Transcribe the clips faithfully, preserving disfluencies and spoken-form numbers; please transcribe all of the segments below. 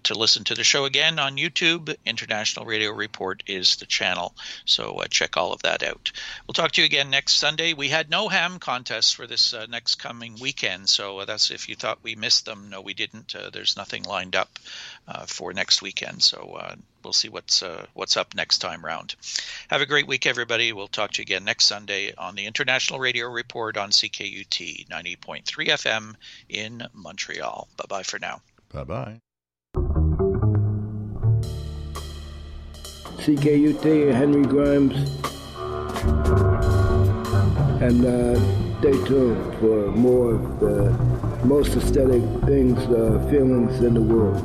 to listen to the show again on YouTube, International Radio Report is the channel. So uh, check all of that out. We'll talk to you again next Sunday. We had no ham contests for this uh, next coming weekend. So uh, that's if you thought we missed them. No, we didn't. Uh, there's nothing lined up uh, for next weekend. So uh, we'll see what's uh, what's up next time round. Have a great week, everybody. We'll talk to you again next Sunday on the International Radio Report on C K U T ninety point three F M in Montreal. Bye-bye for now. Bye-bye. C K U T, Henry Grimes. And uh, stay tuned for more of the most aesthetic things, uh, feelings in the world.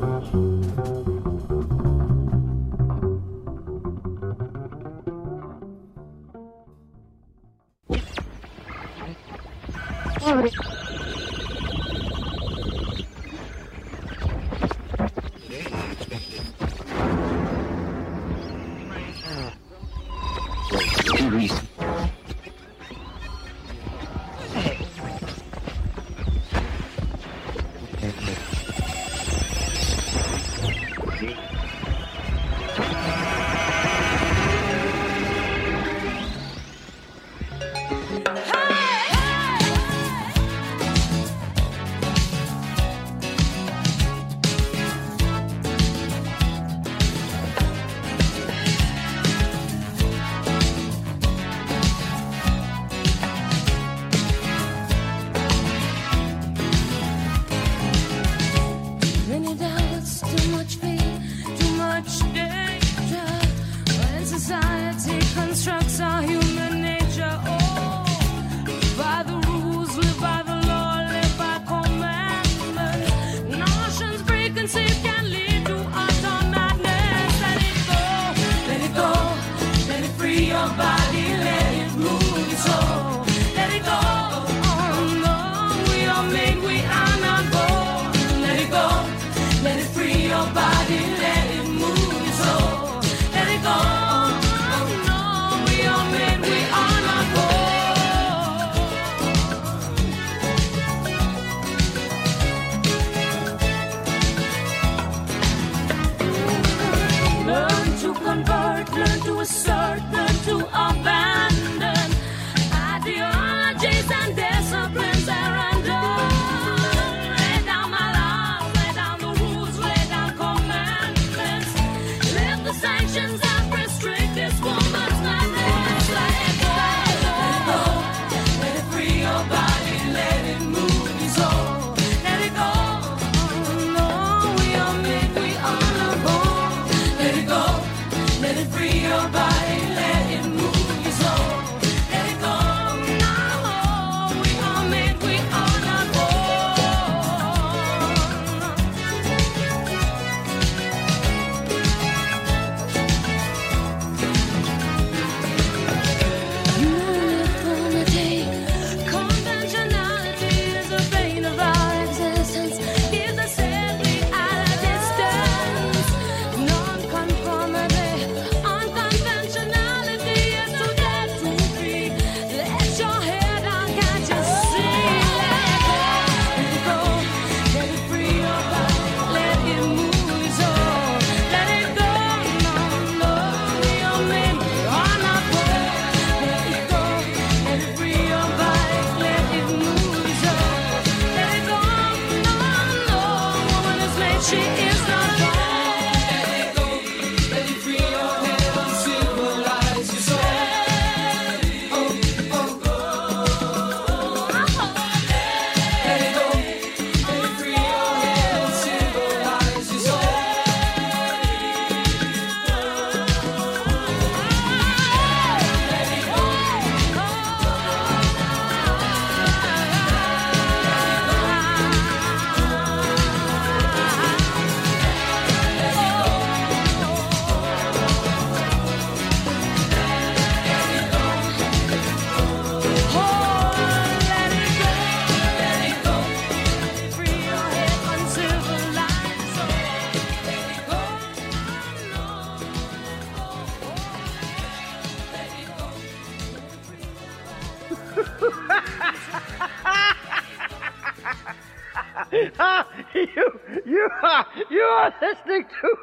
You, you are, you are listening to.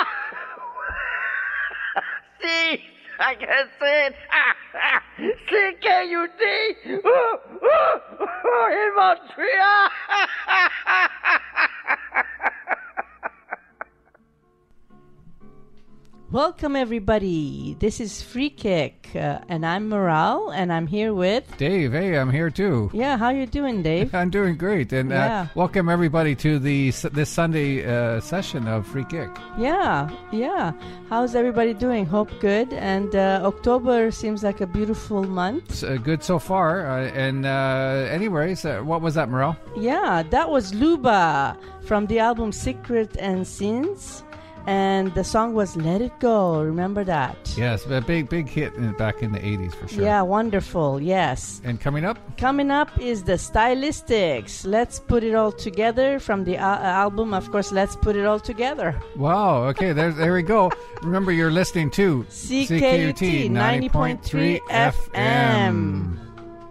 See, I can say it. C K U D in Montreal. Welcome, everybody. This is Free Kick, uh, and I'm Moral, and I'm here with Dave. Hey, I'm here too. Yeah, how you doing, Dave? I'm doing great, and yeah. uh, welcome everybody to the this Sunday uh, session of Free Kick. Yeah, yeah. How's everybody doing? Hope good. And uh, October seems like a beautiful month. It's, uh, good so far. Uh, and uh, anyways, uh, what was that, Moral? Yeah, that was Luba from the album Secret and Sins. And the song was Let It Go. Remember that? Yes, a big, big hit in, back in the eighties for sure. Yeah, wonderful. Yes. And coming up? Coming up is the Stylistics. Let's Put It All Together from the uh, album, of course, Let's Put It All Together. Wow. Okay, there, there we go. Remember, you're listening to C K U T ninety point three F M.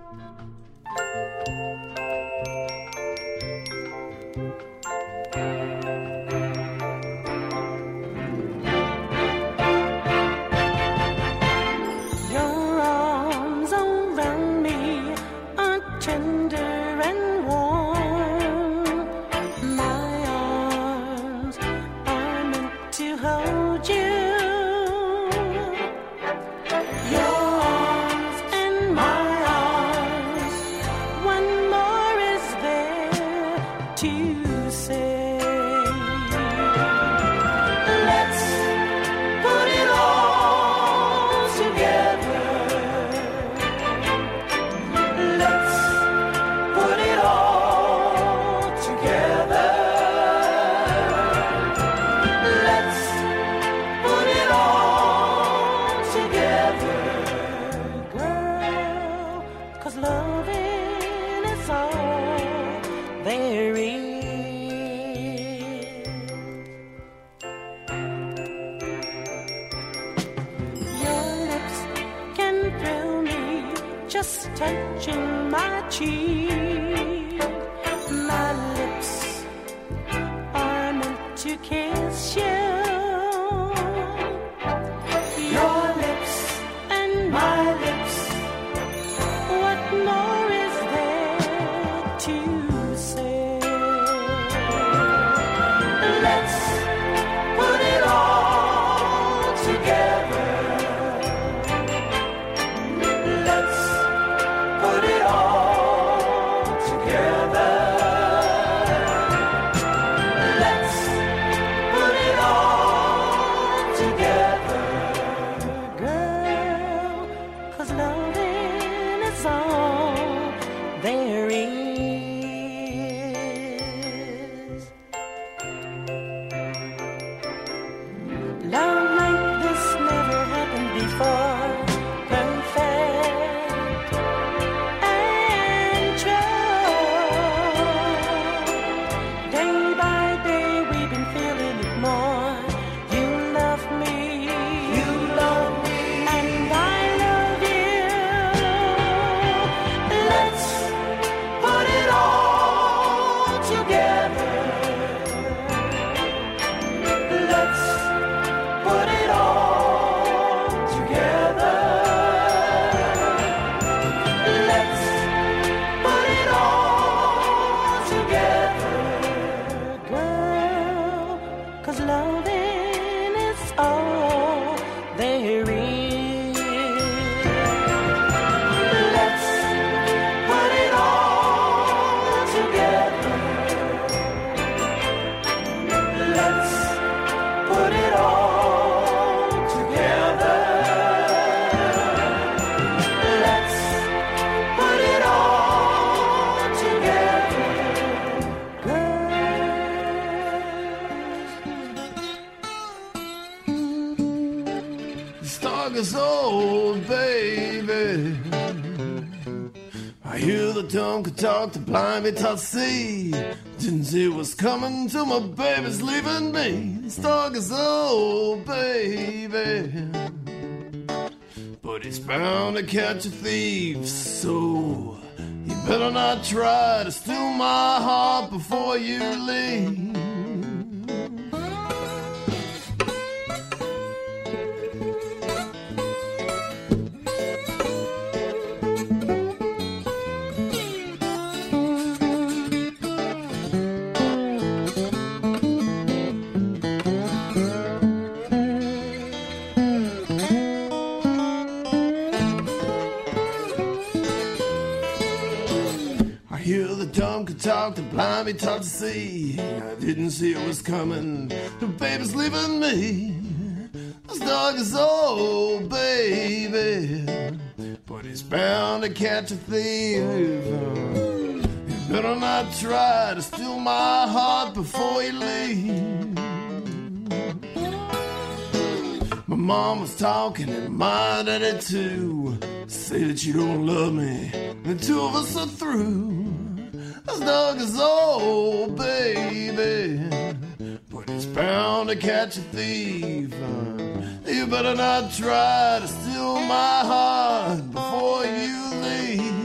Touching my cheek, my lips are meant to kiss you. Your lips and my lips, what more is there to say? Let's put it all together. Let's put it all together. Let's put it all together, girl, 'cause loving is all there is. Love like this never happened before. Tongue could talk to blind me to see. Didn't see what's coming till my baby's leaving me. This dog is old, baby, but he's bound to catch a thief. So You better not try to steal my heart before you leave. Talk to blind me, talk to see. I didn't see it was coming. The baby's leaving me. This dog is old, baby, but he's bound to catch a thief. You better not try to steal my heart before you leave. My mom was talking and my daddy too. Say that you don't love me. The two of us are through. This dog is old, baby, but he's bound to catch a thief. You better not try to steal my heart before you leave.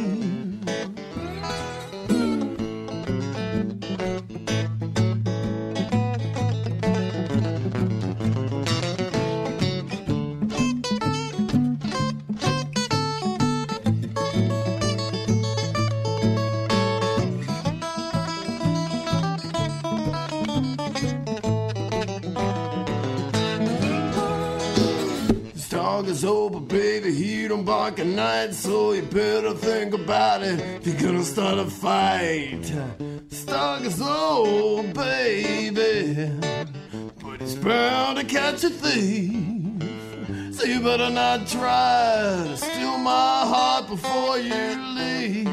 Is over, baby, he don't bark at night, so you better think about it if you're gonna start a fight. This dog is old, baby, but he's bound to catch a thief. So you better not try to steal my heart before you leave.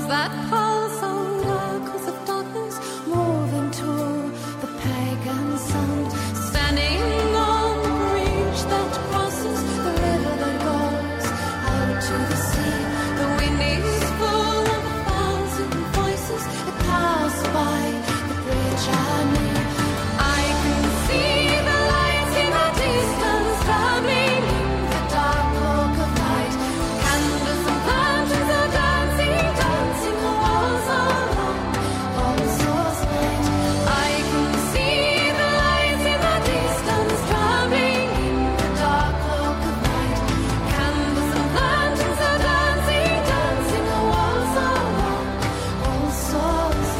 that pulse on echoes of darkness, moving to the pagan sound, standing on the bridge that crosses the river that goes out to the sea. The wind is full of a thousand voices that pass by the bridge I need. I can see the lights in the distance traveling in the dark oak of night. Candles and lanterns are dancing, dancing the walls along All Souls Night. I can see the lights in the distance traveling in the dark oak of night. Candles and lanterns are dancing, dancing the walls along All Souls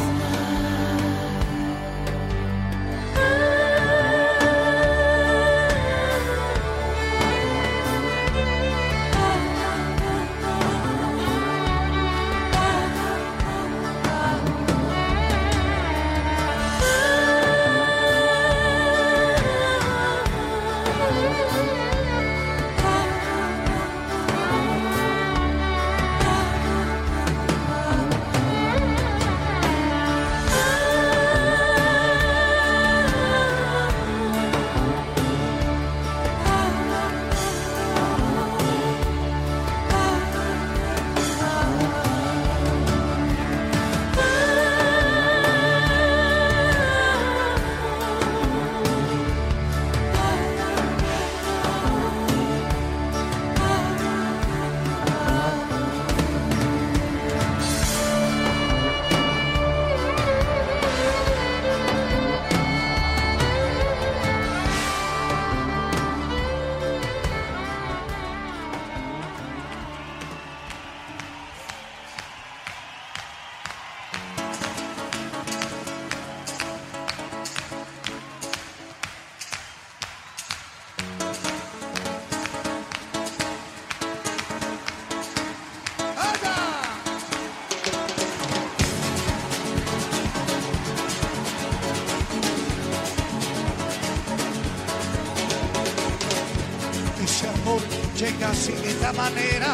Ese amor llega así de esta manera,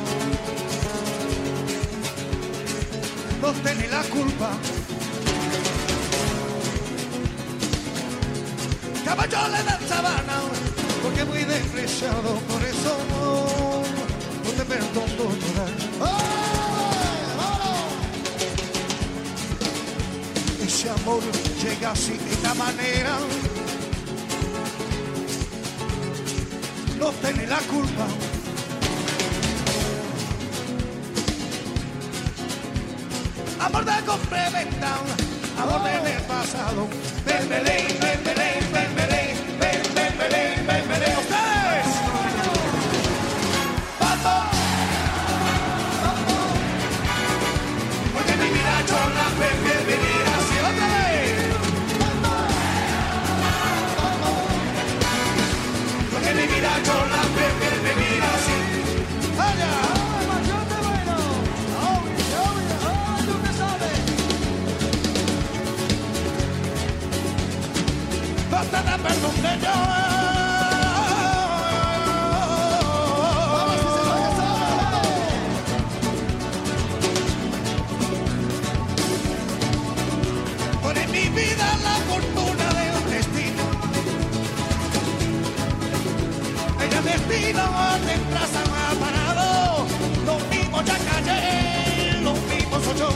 no tiene la culpa. Caballo le dan sabana, porque muy despreciado, por eso no, no te perdono llorar. Ese amor llega así de esta manera, no tiene la culpa. Amor de complementa, amor del pasado. Ven, Belén, ven, Belén, ven, Belén, ven, ven, Belén, ven, Belén. ¡Ustedes! ¡Vamos! Porque mi vida yo la prefiero vivir así otra vez. Porque mi vida yo la prefiero vivir así. ¡Allá! Basta de perdón de yo. Por en mi vida la fortuna del destino. Ella destino detrás ha parado. Lo mismo ya callé, lo mismo soy yo.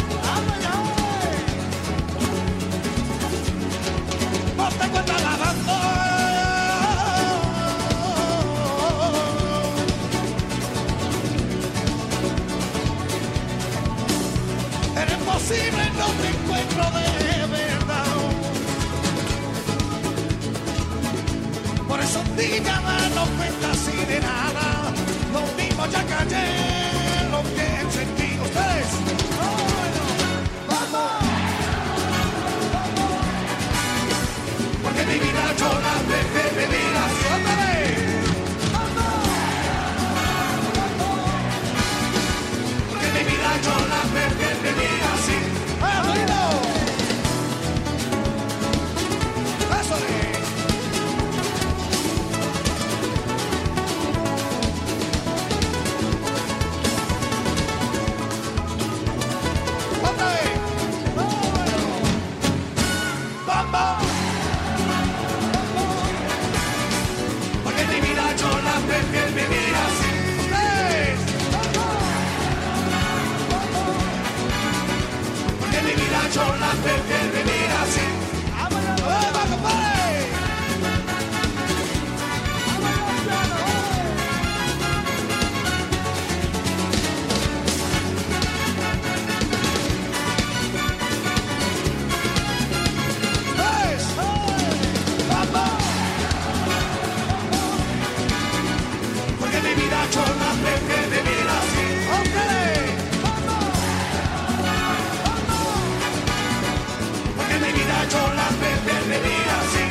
Te cuenta lavando. Eres posible, no te encuentro de verdad. Por eso diga no cuenta así de nada. Lo mismo ya callé, lo que sentí ustedes. ¡Vamos! Porque mi vida yo la prefiero vivir así otra vez. Porque mi vida yo la prefiero vivir así. ¡Vamos, oído! Eso es. yo la prefiero vivir así. ¡Óndale! Porque mi vida yo la prefiero vivir así.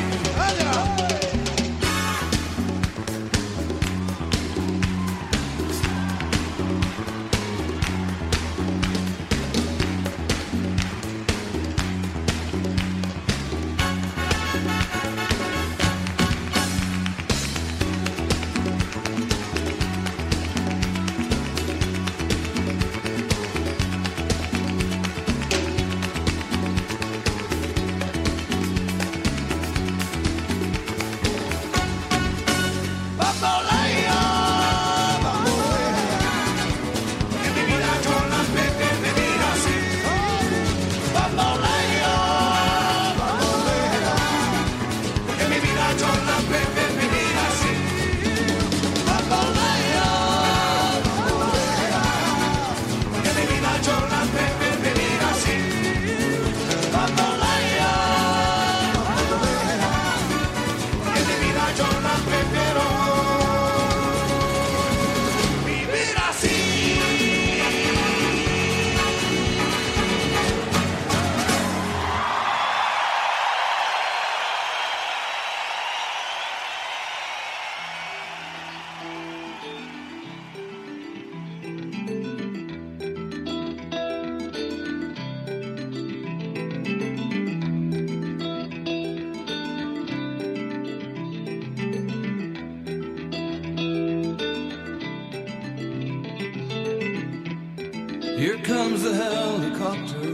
Here comes the helicopter,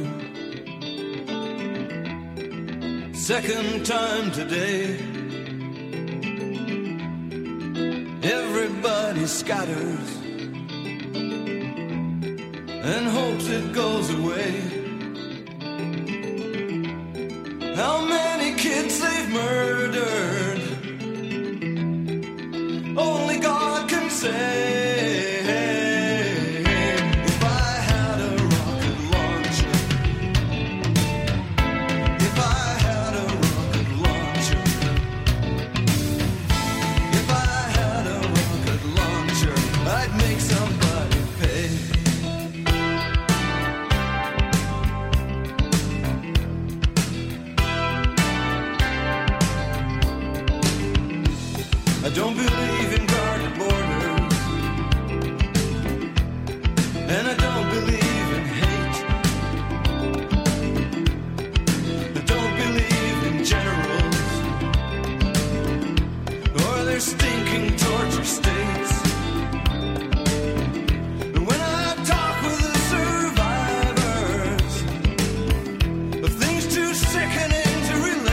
second time today. Everybody scatters and hopes it goes away. How many kids they've murdered, only God can say. I don't believe in guarded borders, and I don't believe in hate. I don't believe in generals or their stinking torture states. And when I talk with the survivors of things too sickening to relate,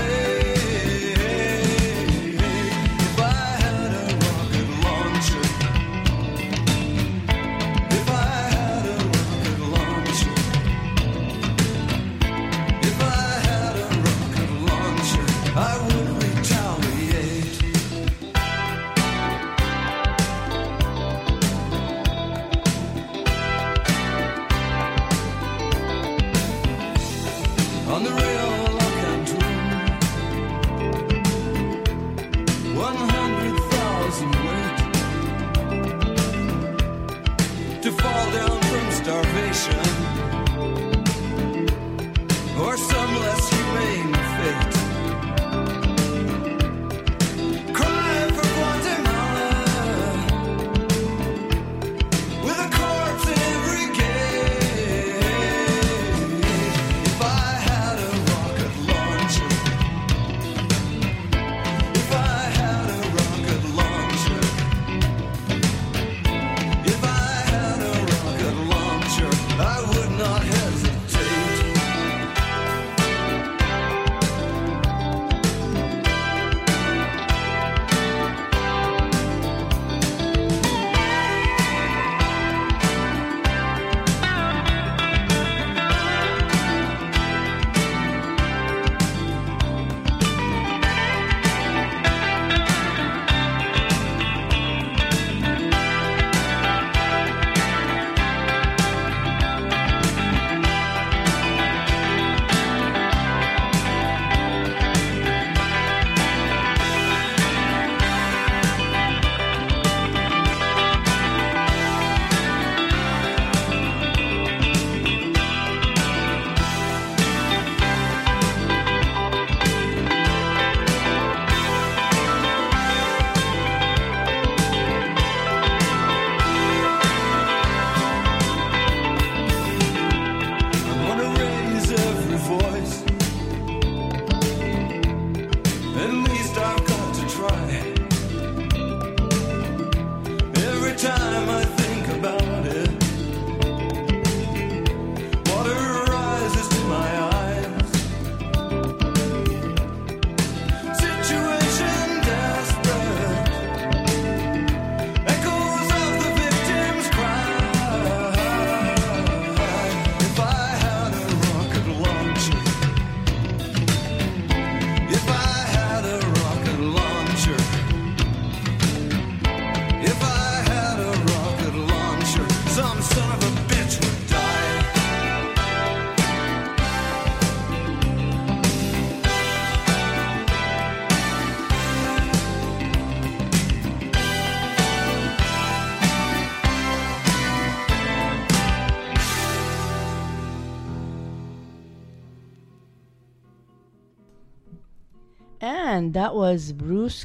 And that was Bruce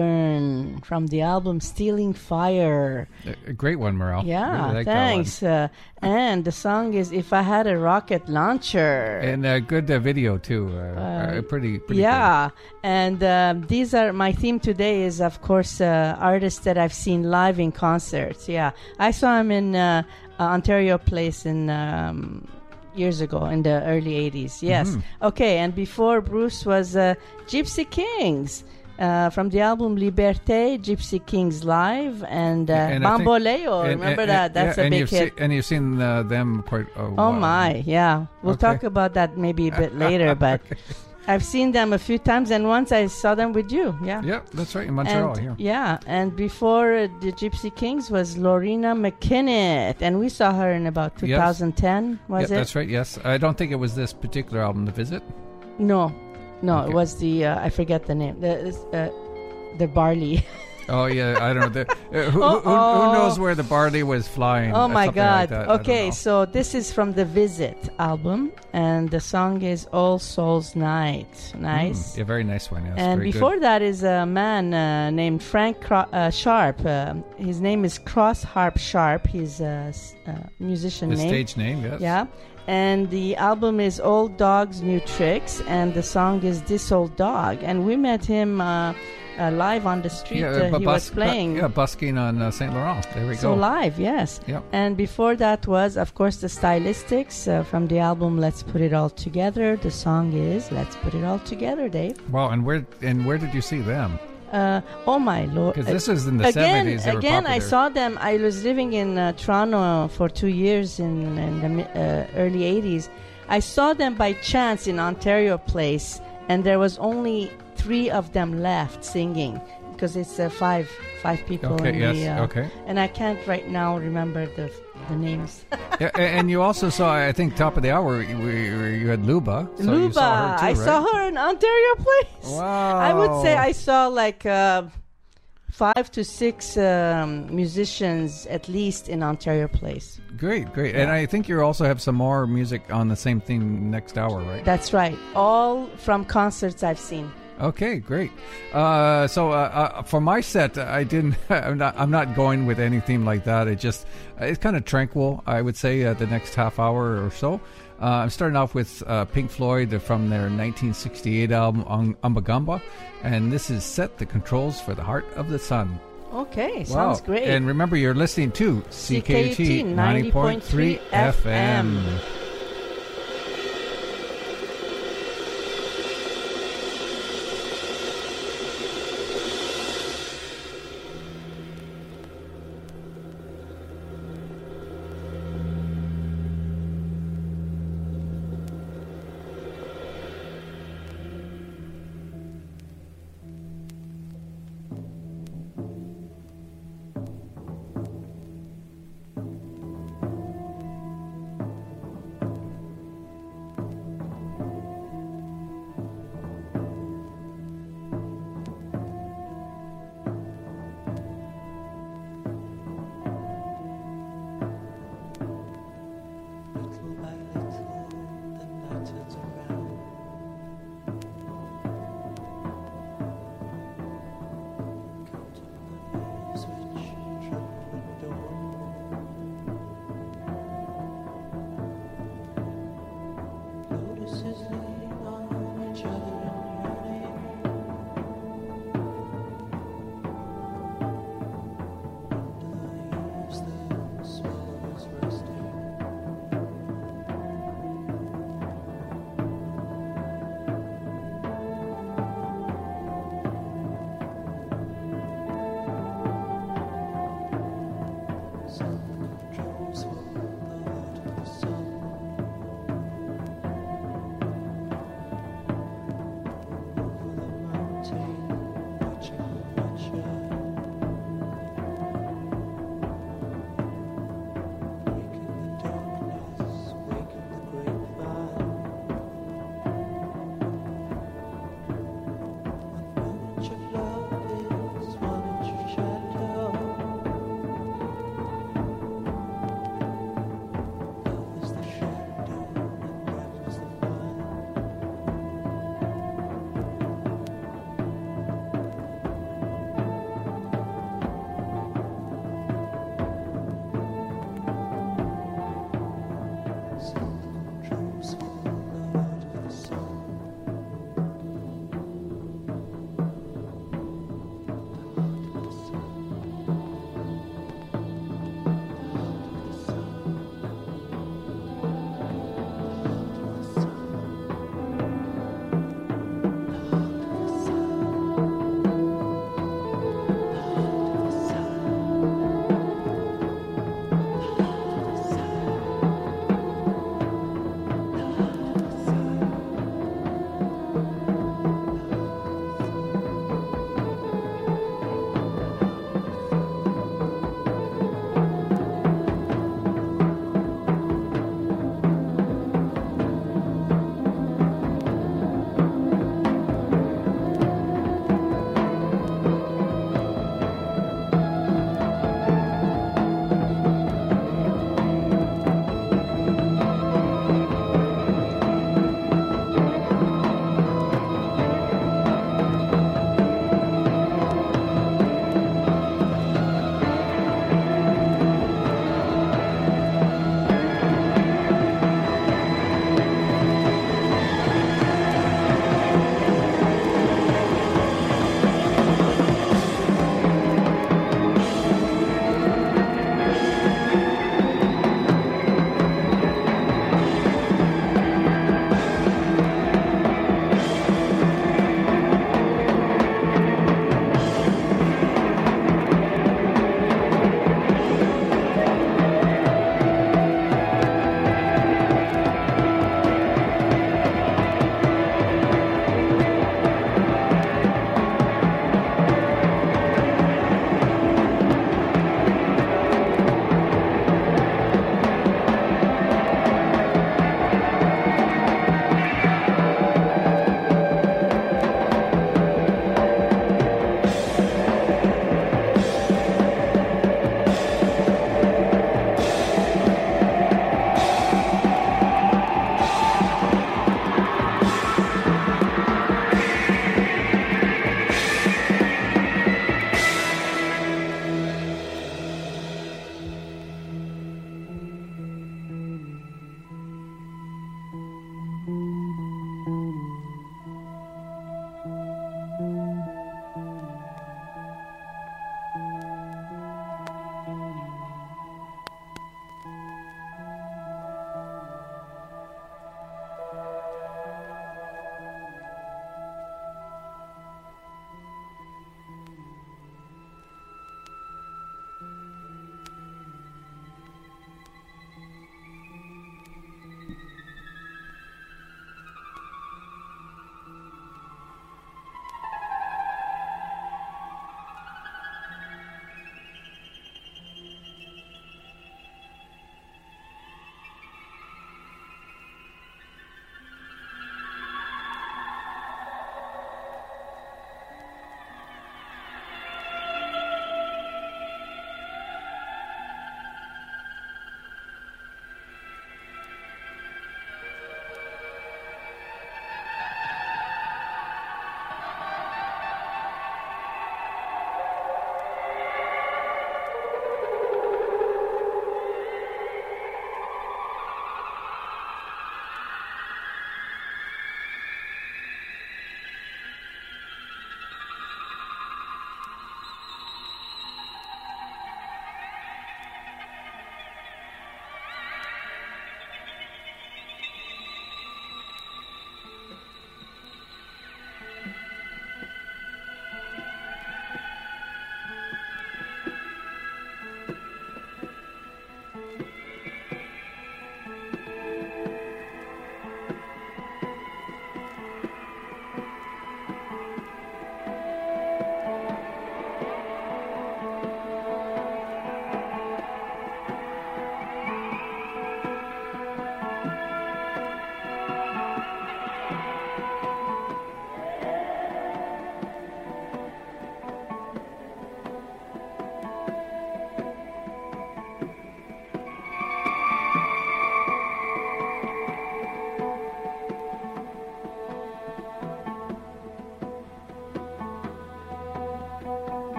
Coburn from the album Stealing Fire. A, a great one, Morel. Yeah, Really like that thanks. Uh, and the song is If I Had a Rocket Launcher. one. And a good uh, video, too. Uh, uh, pretty, pretty yeah, and um, these are my theme today is, of course, uh, artists that I've seen live in concerts. Yeah, I saw him in uh, uh, Ontario Place in... Um, years ago in the early eighties. Yes. Mm-hmm. Okay, and before Bruce was uh, Gypsy Kings uh, from the album Liberté, Gypsy Kings Live, and, uh, And I think- Bamboleo. And- Remember and- that? That's yeah, a and big you've hit. See, and you've seen uh, them quite a Oh while. my, yeah. We'll Okay. talk about that maybe a bit later, but I've seen them a few times, and once I saw them with you. Yeah. Yeah, that's right, in Montreal. And, here. yeah, and before uh, the Gypsy Kings was Lorena McKinnon, and we saw her in about Yes. twenty ten, was yeah, it? that's right, yes. I don't think it was this particular album, The Visit. No, no, Okay. it was the uh, I forget the name. The uh, the barley. Oh, yeah, I don't know. The, uh, who, who, who Uh-oh. knows where the barley was flying? Oh uh, my something like God! that, I don't Okay, know. so this is from the Visit album, and the song is All Souls Night. Nice. Mm, yeah, very nice one, yes. And very before good. that is a man uh, named Frank Cro- uh, Sharp. Uh, his name is Cross Harp Sharp. He's a s- uh, musician The name. stage name, yes. Yeah. And the album is Old Dogs, New Tricks, and the song is This Old Dog. And we met him uh, uh, live on the street. Yeah, uh, bu- he bus- was playing. Yeah, busking on uh, Saint Laurent. There we So go. live, yes. Yep. And before that was, of course, the Stylistics uh, from the album Let's Put It All Together. The song is Let's Put It All Together, Dave. Wow, and where and where did you see them? Uh, oh my lord! Because this is in the again, seventies. They were again, I popular. saw them. I was living in uh, Toronto for two years in, in the mi- uh, early eighties. I saw them by chance in Ontario Place, and there was only three of them left singing because it's uh, five five people. Okay, in yes, the, uh, okay. And I can't right now remember the the names. Yeah, a- and you also saw, I think, top of the hour, you, you you had Luba. So Luba, you saw her too, I right? saw her in Ontario Place. Wow. I would say I saw like uh, five to six um, musicians at least in Ontario Place. Great, great. And I think you also have some more music on the same theme next hour, right? That's right. All from concerts I've seen. Okay, great. Uh, so uh, uh, for my set, I didn't. I'm not. I'm not going with any theme like that. It just it's kind of tranquil, I would say. Uh, the next half hour or so, uh, I'm starting off with uh, Pink Floyd from their nineteen sixty-eight album Um- Umbagamba, and this is Set the Controls for the Heart of the Sun. Okay, sounds Wow. great. And remember, you're listening to C K U T C K U T ninety point three F M.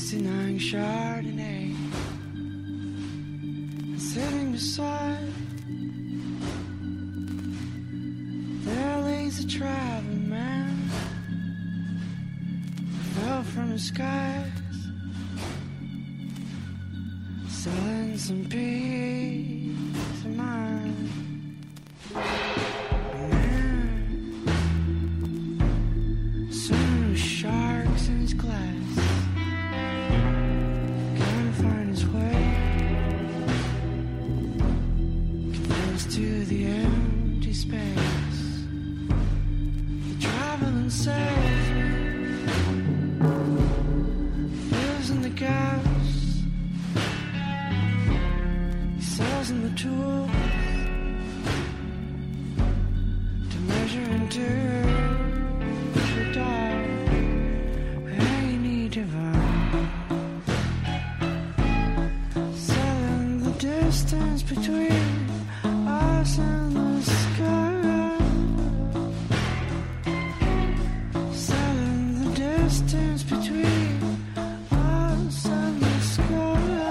sixty-nine Chardonnay. And sitting beside, there lays a traveling man who fell from the skies, selling some peace of mind. Some sharks in his glass, can't find his way, convinced to the empty space. The traveling salesman lives in the gas, he sells in the tools to measure and do. Selling the distance between us and the sky. Selling the distance between us and the sky.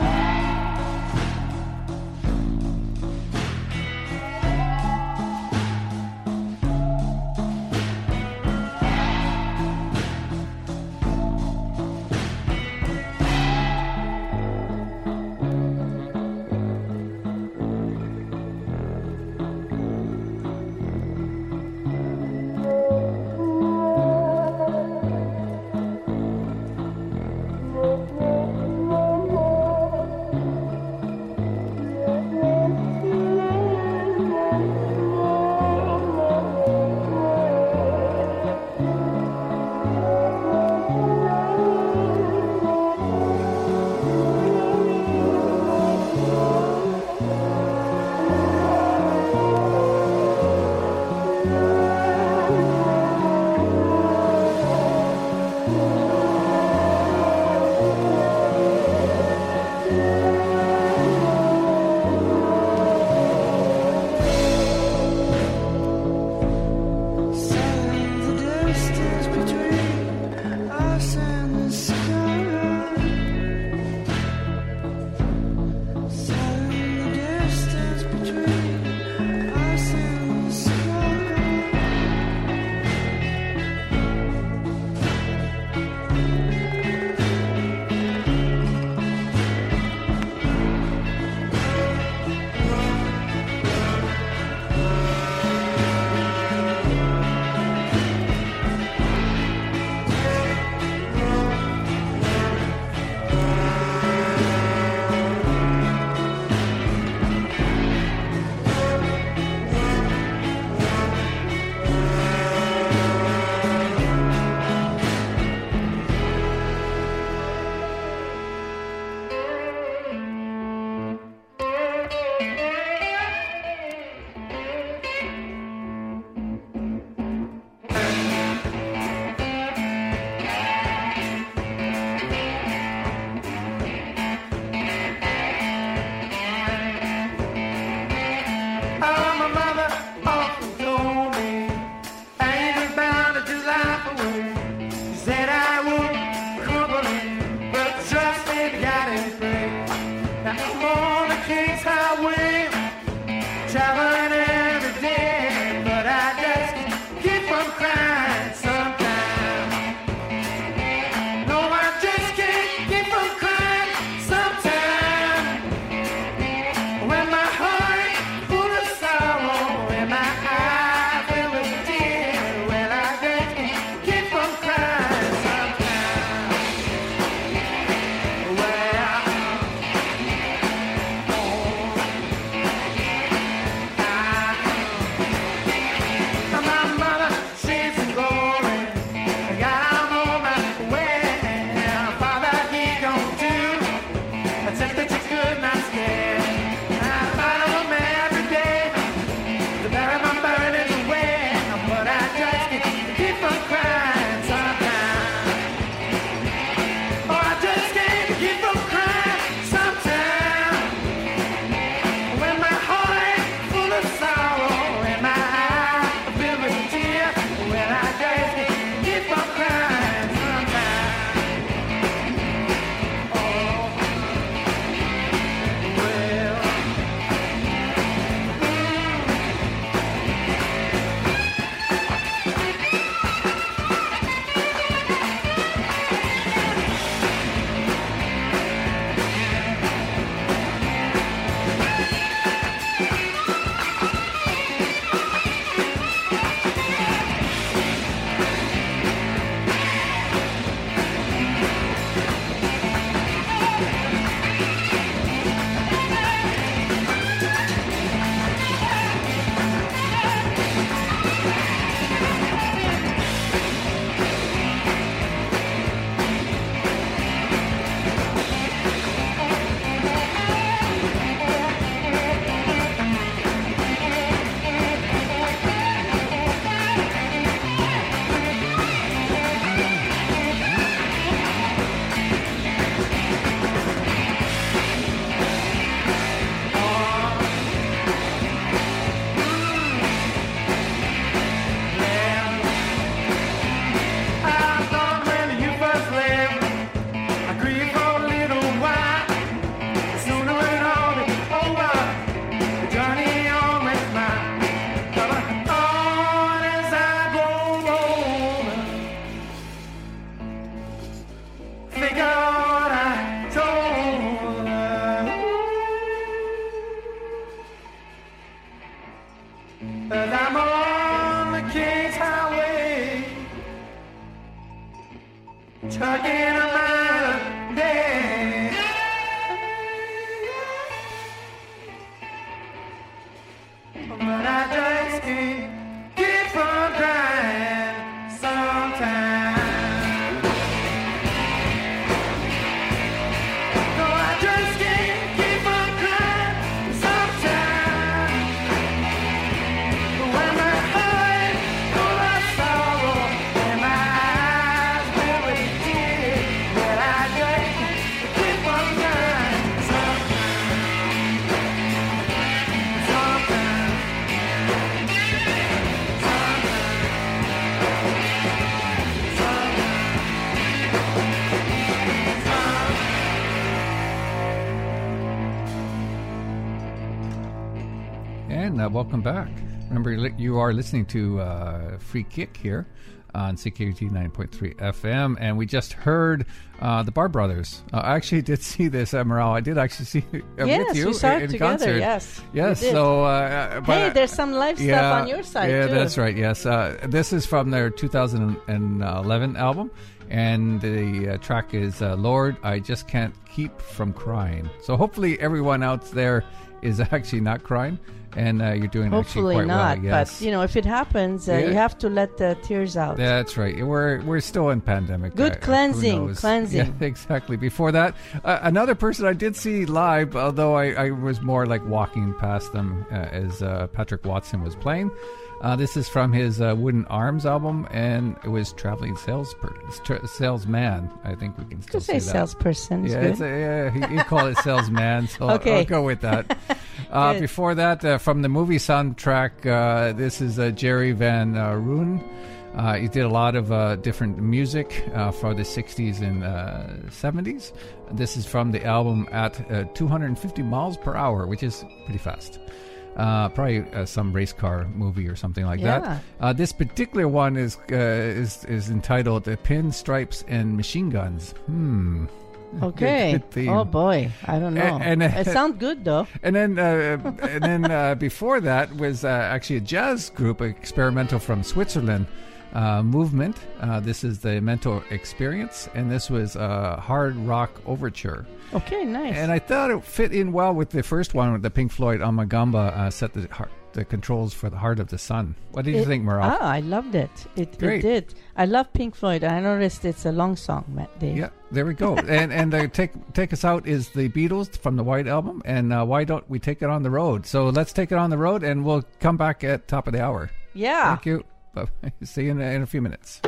everyone. Uh, welcome back. Remember, li- you are listening to uh, Free Kick here on C K U T nine point three F M, and we just heard uh, the Bar Brothers. Uh, I actually did see this, uh, Morale. I did actually see it uh, yes, with you we saw in, it in together. concert. Yes, yes. we did. So, uh, but, hey, there's some live yeah, stuff on your side yeah, too. that's right. Yes, uh, this is from their two thousand eleven album, and the uh, track is uh, "Lord, I Just Can't Keep From Crying." So, hopefully, everyone out there is actually not crying. And uh, you're doing Hopefully actually quite not, well, yes. but you know, if it happens, uh, Yeah. you have to let the tears out. That's right. We're we're still in pandemic. Good Uh, who cleansing, knows? cleansing. Yeah, exactly. Before that, uh, another person I did see live, although I, I was more like walking past them uh, as uh, Patrick Watson was playing. Uh, this is from his uh, Wooden Arms album, and it was Traveling Salesper- tra- Salesman. I think we can still Just say say that. salesperson. Is Yeah, good. it's a, yeah, he, he called it salesman, so Okay. I'll go with that. Uh, Good. before that, uh, from the movie soundtrack, uh, this is uh, Jerry Van uh, Roon. Uh, he did a lot of uh, different music uh, for the sixties and uh, seventies. This is from the album At uh, two hundred fifty miles per hour, which is pretty fast. Uh, probably uh, some race car movie or something like Yeah. that. Uh, this particular one is uh, is is entitled "The Pinstripes and Machine Guns." Hmm. Okay. Good theme. Oh boy, I don't know. And- and- it sounds good though. And then, uh, and then uh, before that was uh, actually a jazz group, experimental from Switzerland, uh, Movement. Uh, this is the Mental Experience, and this was a hard rock overture. Okay, nice. And I thought it fit in well with the first one, with the Pink Floyd Amagamba uh, set the heart, the controls for the Heart of the Sun. What did you It- think, Morale? Ah, I loved it. It, Great. it did. I love Pink Floyd. I noticed it's a long song, Matt Dave. Yeah, there we go. and and uh, take take us out is the Beatles from the White Album, and uh, why don't we take it on the road? So let's take it on the road, and we'll come back at top of the hour. Yeah. Thank you. Bye. See you in, in a few minutes.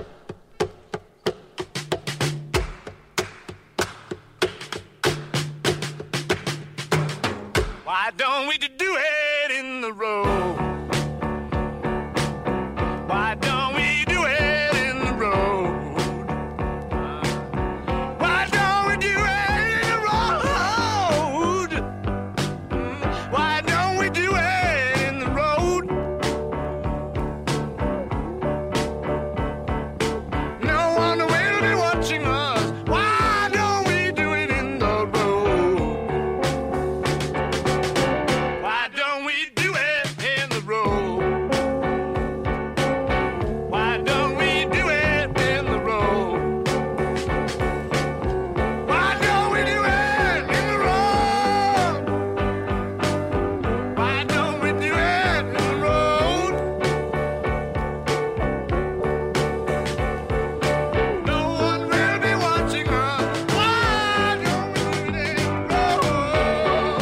Why don't we do it in the road? Why don't we do it in the road? Why don't we do it in the road? Mm, Why don't we do it in the road? No one will be watching us. Why don't we do it in the road? Why don't we do it in the road? Why don't we do it in the road? Why don't we do it in the road? Why don't we do it in the road? No one will be watching us. Why don't we do it in the road?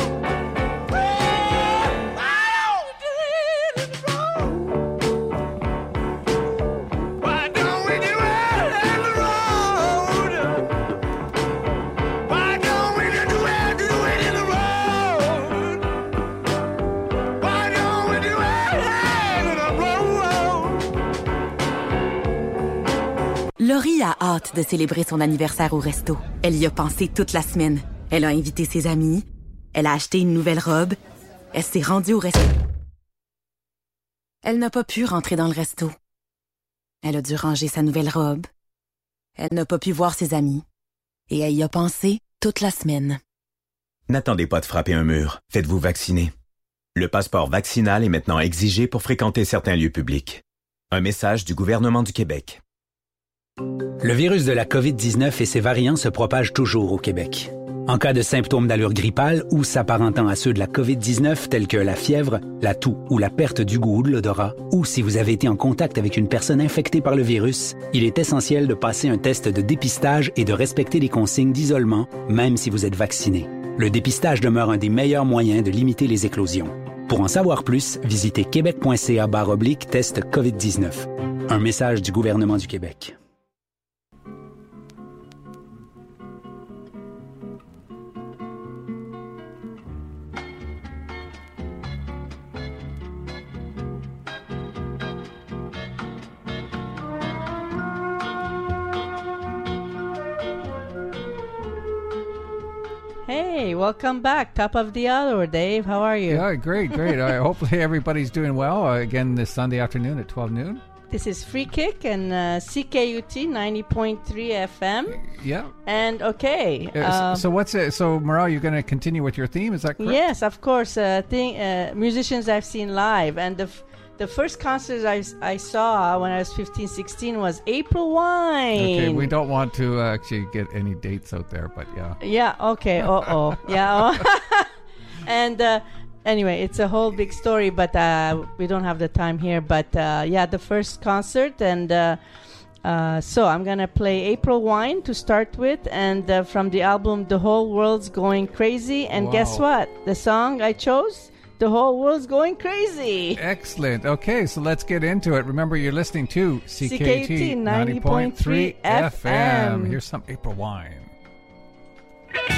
Why don't we do it in the road? Why don't we do it, do it in the road? Why don't we do it in the road? Laurie a hâte de célébrer son anniversaire au resto. Elle y a pensé toute la semaine. Elle a invité ses amis. Elle a acheté une nouvelle robe. Elle s'est rendue au resto. Elle n'a pas pu rentrer dans le resto. Elle a dû ranger sa nouvelle robe. Elle n'a pas pu voir ses amis. Et elle y a pensé toute la semaine. N'attendez pas de frapper un mur. Faites-vous vacciner. Le passeport vaccinal est maintenant exigé pour fréquenter certains lieux publics. Un message du gouvernement du Québec. Le virus de la covid dix-neuf et ses variants se propagent toujours au Québec. En cas de symptômes d'allure grippale ou s'apparentant à ceux de la covid dix-neuf tels que la fièvre, la toux ou la perte du goût ou de l'odorat, ou si vous avez été en contact avec une personne infectée par le virus, il est essentiel de passer un test de dépistage et de respecter les consignes d'isolement, même si vous êtes vacciné. Le dépistage demeure un des meilleurs moyens de limiter les éclosions. Pour en savoir plus, visitez québec.ca barre oblique test covid dix-neuf. Un message du gouvernement du Québec. Hey, welcome back. Top of the hour, Dave. How are you? Yeah, great, great. uh, hopefully everybody's doing well. Uh, again, this Sunday afternoon at twelve noon. This is Free Kick and uh, C K U T ninety point three F M. Yeah. And okay. Uh, um, so, so what's it? So, Maral, you're going to continue with your theme? Is that correct? Yes, of course. Uh, thing, uh, musicians I've seen live, and the f- the first concert I, I saw when I was fifteen, sixteen was April Wine. Okay, we don't want to uh, actually get any dates out there, but yeah. Yeah. Okay. Uh oh. yeah. and. Uh, Anyway, it's a whole big story, but uh, we don't have the time here. But uh, yeah, the first concert, and uh, uh, so I'm gonna play April Wine to start with, and uh, from the album The Whole World's Going Crazy. And Wow. guess what? The song I chose, The Whole World's Going Crazy. Excellent. Okay, so let's get into it. Remember, you're listening to C K U T C K U T ninety point three F M. F M. Here's some April Wine.